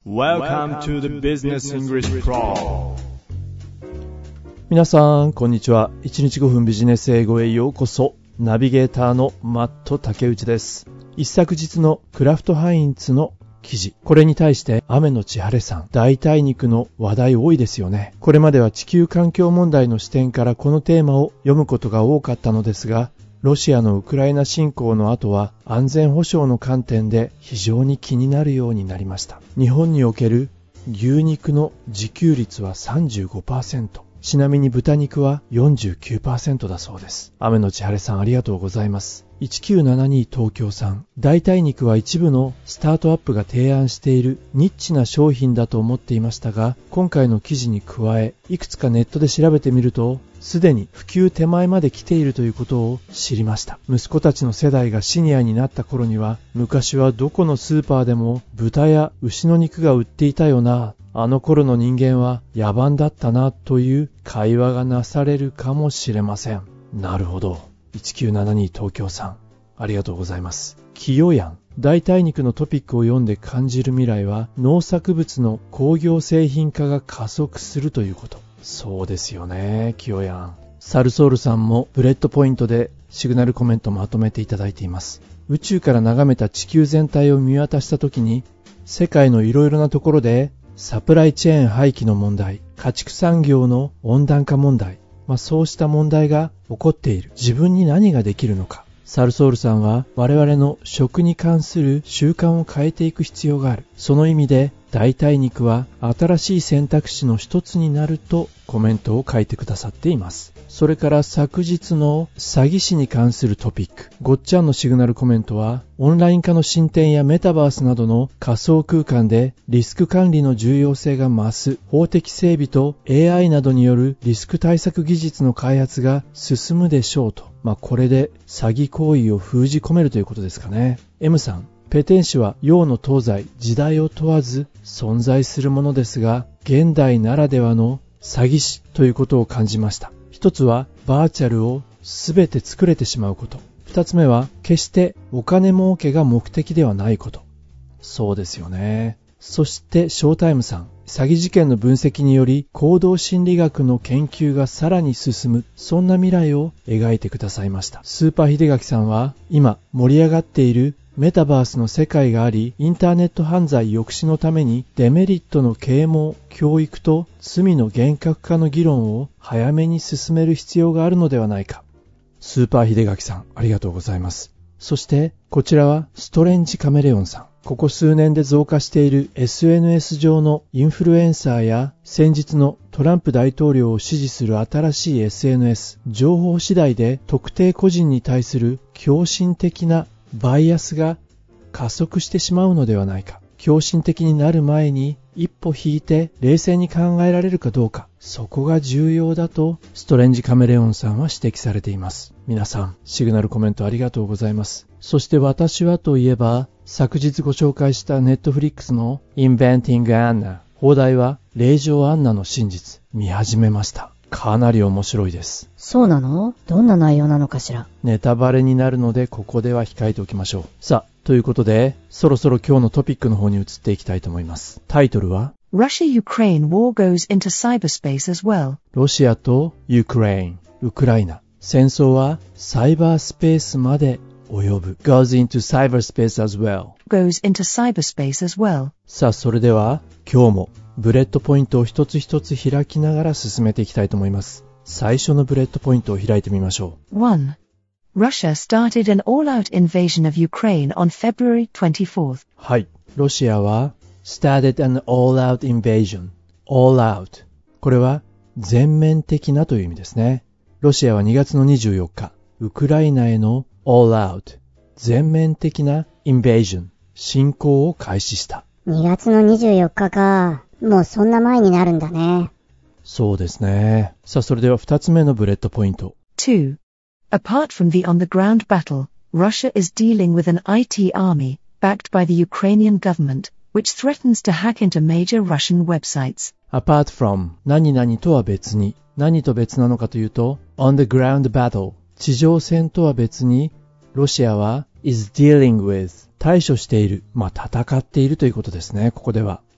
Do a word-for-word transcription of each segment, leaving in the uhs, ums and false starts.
Welcome to the Business English Pro。 皆さんこんにちは。いちにちごふんビジネス英語へようこそ。ナビゲーターのマット竹内です。一昨日のクラフトハインツの記事、これに対して雨のち晴れさん、代替肉の話題多いですよね。これまでは地球環境問題の視点からこのテーマを読むことが多かったのですが、ロシアのウクライナ侵攻の後は安全保障の観点で非常に気になるようになりました。日本における牛肉の自給率は さんじゅうごパーセント、ちなみに豚肉は よんじゅうきゅうパーセント だそうです。雨のち晴れさん、ありがとうございます。いちきゅうななに東京さん、代替肉は一部のスタートアップが提案しているニッチな商品だと思っていましたが、今回の記事に加えいくつかネットで調べてみると、すでに普及手前まで来ているということを知りました。息子たちの世代がシニアになった頃には、昔はどこのスーパーでも豚や牛の肉が売っていたよな、あの頃の人間は野蛮だったなという会話がなされるかもしれません。なるほど。いちきゅうななに東京さん、ありがとうございます。きよやん、代替肉のトピックを読んで感じる未来は、農作物の工業製品化が加速するということ。そうですよね、きよやん。サルソールさんもブレッドポイントでシグナルコメントまとめていただいています。宇宙から眺めた地球全体を見渡したときに、世界のいろいろなところでサプライチェーン廃棄の問題、家畜産業の温暖化問題、まあ、そうした問題が起こっている。自分に何ができるのか。サルソールさんは我々の食に関する習慣を変えていく必要がある。その意味で代替肉は新しい選択肢の一つになるとコメントを書いてくださっています。それから昨日の詐欺師に関するトピック、ごっちゃんのシグナルコメントは、オンライン化の進展やメタバースなどの仮想空間でリスク管理の重要性が増す、法的整備と エーアイ などによるリスク対策技術の開発が進むでしょうと。まあこれで詐欺行為を封じ込めるということですかね。M さん、ペテン師は洋の東西、時代を問わず存在するものですが、現代ならではの詐欺師ということを感じました。一つはバーチャルをすべて作れてしまうこと。二つ目は決してお金儲けが目的ではないこと。そうですよね。そしてショータイムさん、詐欺事件の分析により行動心理学の研究がさらに進む、そんな未来を描いてくださいました。スーパー秀垣さんは、今盛り上がっているメタバースの世界があり、インターネット犯罪抑止のためにデメリットの啓蒙、教育と罪の厳格化の議論を早めに進める必要があるのではないか。スーパー秀垣さん、ありがとうございます。そしてこちらはストレンジカメレオンさん。ここ数年で増加している エスエヌエス 上のインフルエンサーや、先日のトランプ大統領を支持する新しい エスエヌエス、情報次第で特定個人に対する狂信的なバイアスが加速してしまうのではないか。狂信的になる前に一歩引いて冷静に考えられるかどうか、そこが重要だとストレンジカメレオンさんは指摘されています。皆さんシグナルコメントありがとうございます。そして私はといえば、昨日ご紹介したネットフリックスの Inventing Anna、 放題は令嬢アンナの真実、見始めました。かなり面白いです。 そうなの？どんな内容なのかしら。 ネタバレになるのでここでは控えておきましょう。さあ、ということでそろそろ今日のトピックの方に移っていきたいと思います。タイトルは Russia-Ukraine war goes into cyberspace as well。 ロシアとユクレイン、ウクライナ、戦争はサイバースペースまで及ぶ。 goes into cyberspace as well goes into cyberspace as well。 さあ、それでは今日もブレッドポイントを一つ一つ開きながら進めていきたいと思います。最初のブレッドポイントを開いてみましょう。one. Russia started an all-out invasion of Ukraine on February twenty-fourth。 はい、ロシアは started an all-out invasion。 all out、 これは全面的なという意味ですね。ロシアはにがつのにじゅうよっか、ウクライナへの all out、 全面的な invasion、 侵攻を開始した。 にがつのにじゅうよっかか。もうそんな前になるんだね。 そうですね。さあ、それでは二つ目のブレッドポイント。 two. Apart from the on-the-ground battle, Russia is dealing with anアイティー army, backed by the Ukrainian government, which threatens to hack into major Russian websites. Apart from 何々とは別に、何と別なのかというと、on-the-ground battle、地上戦とは別に、ロシアは is dealing with、対処している、まあ戦っているということですね。ここでは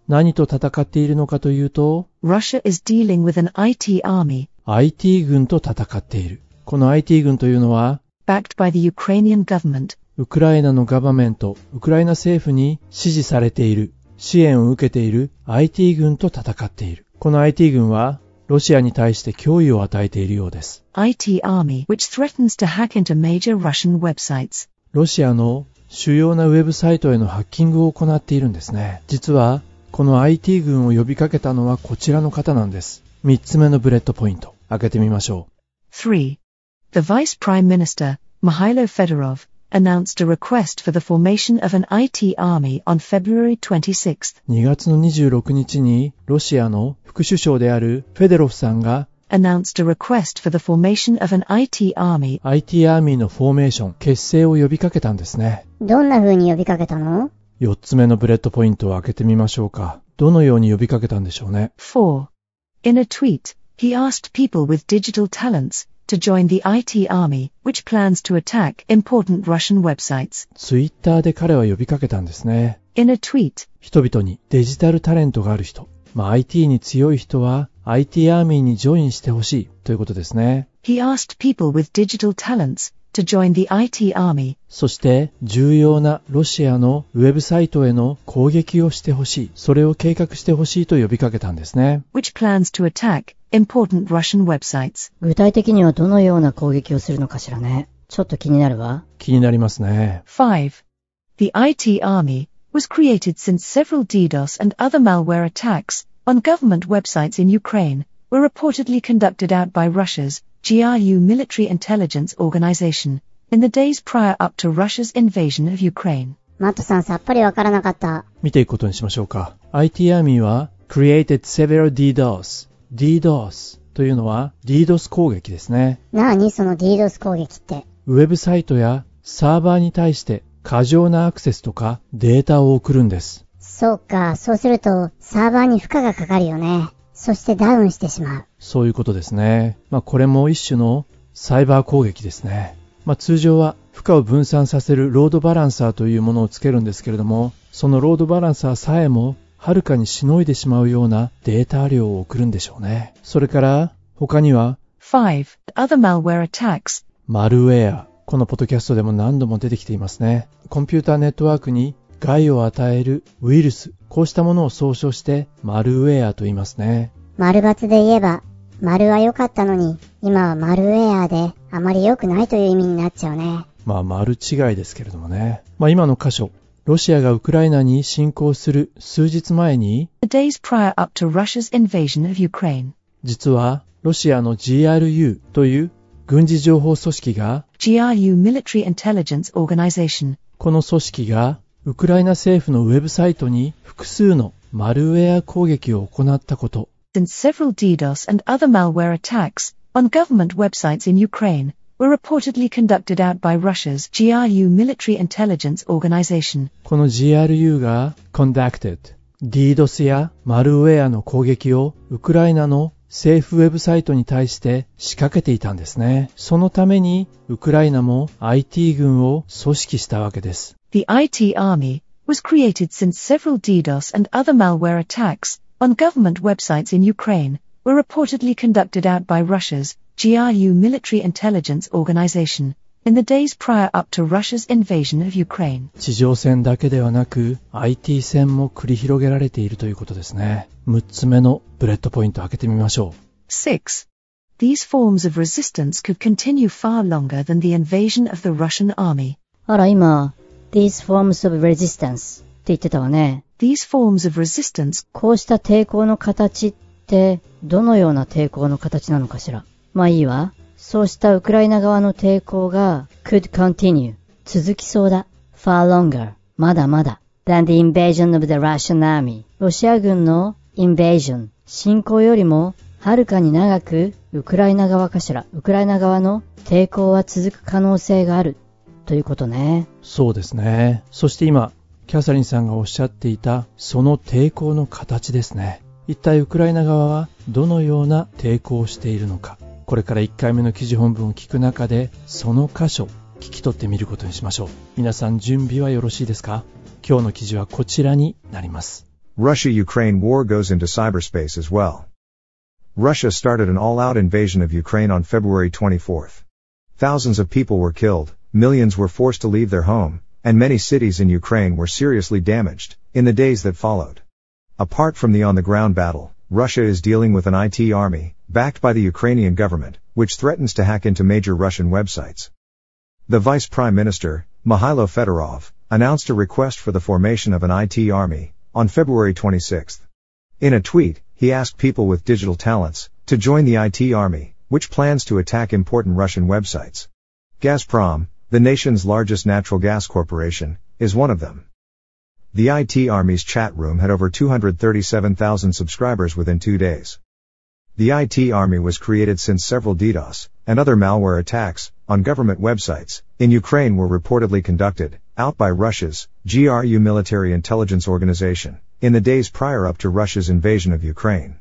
何と戦っているのかというと、 Russia is dealing with anアイティー army, アイティー 軍と戦っている。この アイティー 軍というのは、 backed by the Ukrainian government, ウクライナのガバメント、ウクライナ政府に支持されている、支援を受けている アイティー 軍と戦っている。この アイティー 軍は、ロシアに対して脅威を与えているようです。 アイティー army, which threatens to hack into major Russian websites. ロシアの主要なウェブサイトへのハッキングを行っているんですね。実は、この アイティー 軍を呼びかけたのはこちらの方なんです。三つ目のブレッドポイント、開けてみましょう。 three. The Vice Prime Minister, Mikhailo Fedorov, announced a request for the formation of anアイティー army on February twenty-sixth. にがつのにじゅうろくにちにロシアの副首相であるフェデロフさんが announced a request for the formation of anアイティー army. アイティー アーミーのフォーメーション、結成を呼びかけたんですね。 どんな風に呼びかけたの？ よっつめのブレッドポイントを開けてみましょうか。どのように呼びかけたんでしょうね。 four. In a tweet, he asked people with digital talents to join theアイティー army, which plans to attack important Russian websites. ツイッターで彼は呼びかけたんですね。 In a tweet, 人々にデジタルタレントがある人、まあ、アイティー に強い人は アイティー アーミーにジョインしてほしいということですね。 he asked people with digital talents to join theアイティー army. そして重要なロシアのウェブサイトへの攻撃をしてほしい、それを計画してほしいと呼びかけたんですね。 which plans to attack important Russian websites. 具体的にはどのような攻撃をするのかしらね。ちょっと気になるわ。 気になりますね。 five. Theアイティー army was created since several DDoS and other malware attacks on government websites in Ukraine were reportedly conducted out by Russia's ジーアーユー military intelligence organization in the days prior up to Russia's invasion of Ukraine. マットさんさっぱりわからなかった。 見ていくことにしましょうか。アイティー アーミーは created several DDoS。DDoS というのは DDoS 攻撃ですね。 なあにその DDoS 攻撃って。 ウェブサイトやサーバーに対して過剰なアクセスとかデータを送るんです。 そうか、そうするとサーバーに負荷がかかるよね。そしてダウンしてしまう。 そういうことですね。まあこれも一種のサイバー攻撃ですね。まあ通常は負荷を分散させるロードバランサーというものをつけるんですけれども、そのロードバランサーさえもはるかにしのいでしまうようなデータ量を送るんでしょうね。それから他には five. Other malware attacks. マルウェア。このポッドキャストでも何度も出てきていますね。コンピューターネットワークに害を与えるウイルス、こうしたものを総称してマルウェアと言いますね。 丸×で言えば、丸は良かったのに、今はマルウェアであまり良くないという意味になっちゃうね。 まあ丸違いですけれどもね。まあ今の箇所、ロシアがウクライナに侵攻する数日前に、 The days prior up to Russia's invasion of Ukraine. 実はロシアの ジーアールユー という軍事情報組織がジーアーユー military intelligence organization. この組織がウクライナ政府のウェブサイトに複数のマルウェア攻撃を行ったこと。 Since several DDoS and other malware attacks on government websites in Ukraine were reportedly conducted out by Russia's ジーアーユー military intelligence organization. この ジーアールユー が conducted DDoS やマルウェアの攻撃をウクライナの政府ウェブサイトに対して仕掛けていたんですね。そのためにウクライナも アイティー 軍を組織したわけです。 Theアイティー army was created since several DDoS and other malware attacks on government websites in Ukraine were reportedly conducted out by Russia's ジーアーユー military intelligence organization in the days prior up to Russia's invasion of Ukraine. 地上戦だけではなく アイティー 戦も繰り広げられているということですね。むっつめのブレッドポイントを開けてみましょう。 six. These forms of resistance could continue far longer than the invasion of the Russian army. あら今、these forms of resistance って言ってたわね。 These forms of resistance. こうした抵抗の形ってどのような抵抗の形なのかしら。まあいいわ。そうしたウクライナ側の抵抗が could continue 続きそうだ far longer まだまだ than the invasion of the Russian army ロシア軍の invasion 侵攻よりもはるかに長くウクライナ側かしらウクライナ側の抵抗は続く可能性があるということね。 そうですね。そして今キャサリンさんがおっしゃっていたその抵抗の形ですね。一体ウクライナ側はどのような抵抗をしているのか、これからいっかいめの記事本文を聞く中でその箇所聞き取ってみることにしましょう。皆さん準備はよろしいですか？今日の記事はこちらになります。 Russia-Ukraine war goes into cyberspace as well. Russia started an all-out invasion of Ukraine on February twenty-fourth. Thousands of people were killed, millions were forced to leave their home, and many cities in Ukraine were seriously damaged in the days that followed. Apart from the on-the-ground battle, Russia is dealing with an I T army, backed by the Ukrainian government, which threatens to hack into major Russian websites. The Vice Prime Minister, Mikhailo Fedorov, announced a request for the formation of an I T army on February twenty-sixth. In a tweet, he asked people with digital talents to join the I T army, which plans to attack important Russian websites. Gazprom, the nation's largest natural gas corporation, is one of them. The I T army's chat room had over two hundred thirty-seven thousand subscribers within two days. The I T army was created since several DDoS and other malware attacks on government websites in Ukraine were reportedly conducted out by Russia's G R U military intelligence organization in the days prior up to Russia's invasion of Ukraine.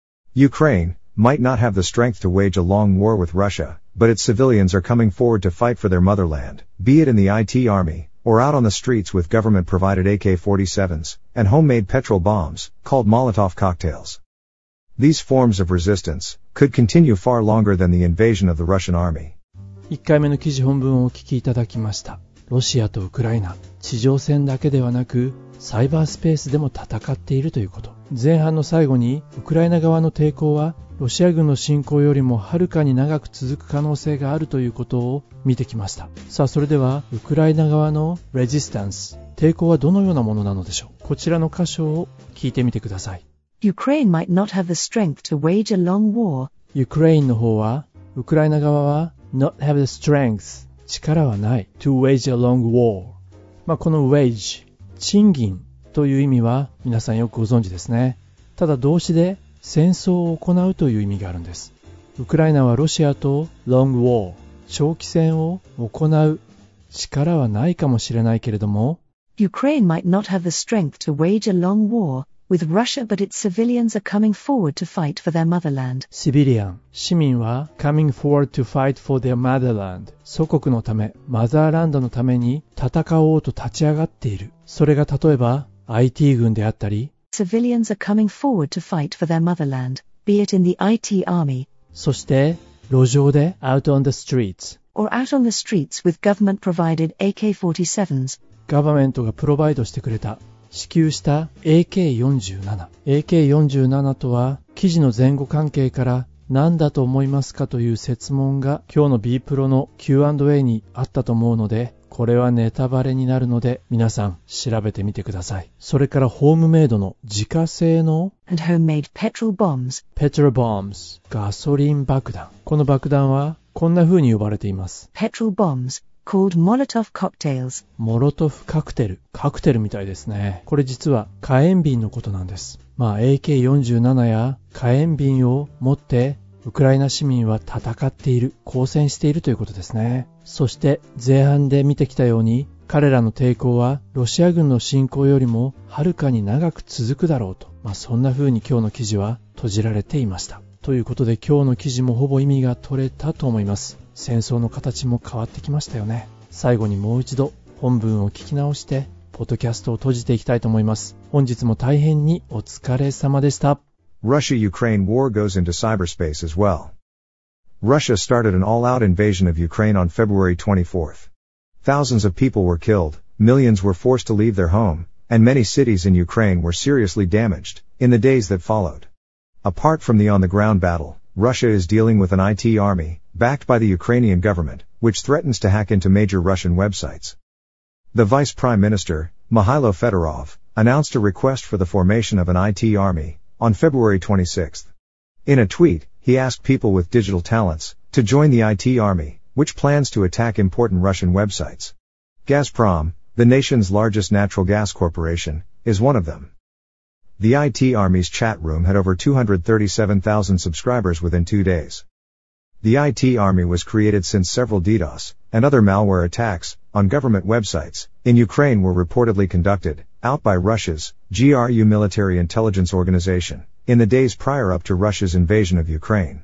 Ukraine might not have the strength to wage a long war with Russia, but its civilians are coming forward to fight for their motherland, be it in the I T army or out on the streets with government-provided A K forty-sevens and homemade petrol bombs called Molotov cocktails. These forms of resistance could continue far longer than the invasion of the Russian army. いっかいめの記事本文をお聞きいただきました。ロシアとウクライナ、地上戦だけではなく、サイバースペースでも戦っているということ。前半の最後に、ウクライナ側の抵抗は、ロシア軍の侵攻よりもはるかに長く続く可能性があるということを見てきました。さあ、それでは、ウクライナ側のレジスタンス、抵抗はどのようなものなのでしょう。こちらの箇所を聞いてみてください。 Ukraine might not have the strength to wage a long war. ユクレインの方は、ウクライナ側は not have the strength 力はない to wage a long war。まあ、この wage 賃金という意味は皆さんよくご存知ですね。ただ動詞で戦争を行うという意味があるんです。ウクライナはロシアと long war 長期戦を行う力はないかもしれないけれども、 Ukraine might not have the strength to wage a long war.with Russia, but its civilians are coming forward to fight for their motherland. シビリアン、市民は coming forward to fight for their motherland 祖国のため、マザーランドのために戦おうと立ち上がっている。それが例えば アイティー 軍であったり、 Civilians are coming forward to fight for their motherland, be it in theアイティー army. そして路上で out on the streets or out on the streets with government-provided A K forty-sevens. ガバメントがプロバイドしてくれた支給した エーケーよんじゅうなな。エーケーよんじゅうなな とは記事の前後関係から何だと思いますかという設問が今日の B プロの キューアンドエー にあったと思うので、これはネタバレになるので皆さん調べてみてください。それからホームメイドの自家製の and homemade petrol bombs. petrol bombs ガソリン爆弾。この爆弾はこんな風に呼ばれています。 petrol bombs.called Molotov cocktails. モロトフカクテル。カクテルみたいですね。これ実は火炎瓶のことなんです。まあ エーケーよんじゅうなな や火炎瓶を持ってウクライナ市民は戦っている、交戦しているということですね。そして前半で見てきたように彼らの抵抗はロシア軍の侵攻よりもはるかに長く続くだろうと。まあそんな風に今日の記事は閉じられていました。ということで今日の記事もほぼ意味が取れたと思います。戦争の形も変わってきましたよね。最後にもう一度本文を聞き直してポッドキャストを閉じていきたいと思います。本日も大変にお疲れ様でした。 Russia-Ukraine war goes into cyberspace as well. Russia started an all-out invasion of Ukraine on February twenty-fourth. Thousands of people were killed, millions were forced to leave their home, and many cities in Ukraine were seriously damaged in the days that followed. Apart from the on-the-ground battle, Russia is dealing with an I T army, backed by the Ukrainian government, which threatens to hack into major Russian websites. The Vice Prime Minister, Mikhailo Fedorov, announced a request for the formation of an I T army on February twenty-sixth. In a tweet, he asked people with digital talents to join the I T army, which plans to attack important Russian websites. Gazprom, the nation's largest natural gas corporation, is one of them. The I T army's chat room had over two hundred thirty-seven thousand subscribers within two days. The I T army was created since several DDoS and other malware attacks on government websites in Ukraine were reportedly conducted out by Russia's G R U military intelligence organization in the days prior up to Russia's invasion of Ukraine.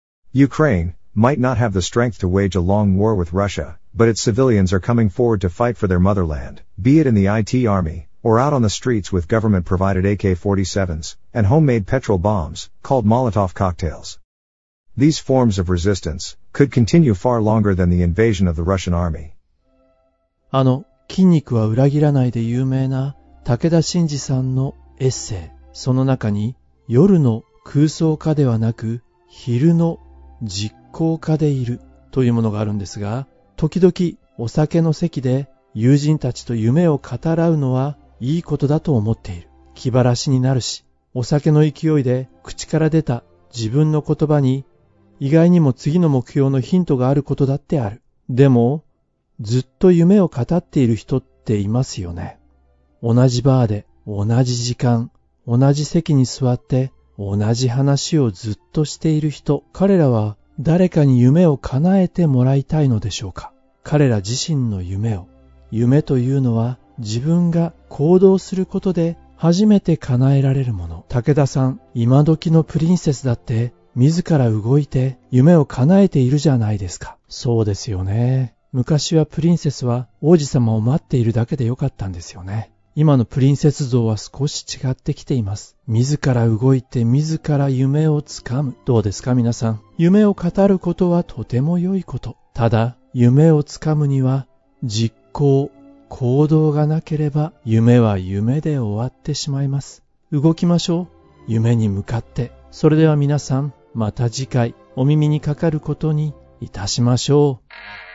Ukraine might not have the strength to wage a long war with Russia, but its civilians are coming forward to fight for their motherland, be it in the I T army or out on the streets with government-provided A K forty-sevens, and homemade petrol bombs, called Molotov cocktails. These forms of resistance could continue far longer than the invasion of the Russian army. あの、筋肉は裏切らないで有名な武田真治さんのエッセイ、その中に夜の空想家ではなく昼の実行家でいるというものがあるんですが、時々お酒の席で友人たちと夢を語らうのはいいことだと思っている。気晴らしになるし、お酒の勢いで口から出た自分の言葉に意外にも次の目標のヒントがあることだってある。でも、ずっと夢を語っている人っていますよね。同じバーで同じ時間、同じ席に座って同じ話をずっとしている人、彼らは誰かに夢を叶えてもらいたいのでしょうか。彼ら自身の夢を、夢というのは自分が行動することで初めて叶えられるもの。武田さん、今時のプリンセスだって自ら動いて夢を叶えているじゃないですか。そうですよね。昔はプリンセスは王子様を待っているだけでよかったんですよね。今のプリンセス像は少し違ってきています。自ら動いて自ら夢をつかむ。どうですか皆さん。夢を語ることはとても良いこと。ただ、夢をつかむには実行、行動がなければ夢は夢で終わってしまいます。動きましょう。夢に向かって。それでは皆さん、また次回お耳にかかることにいたしましょう。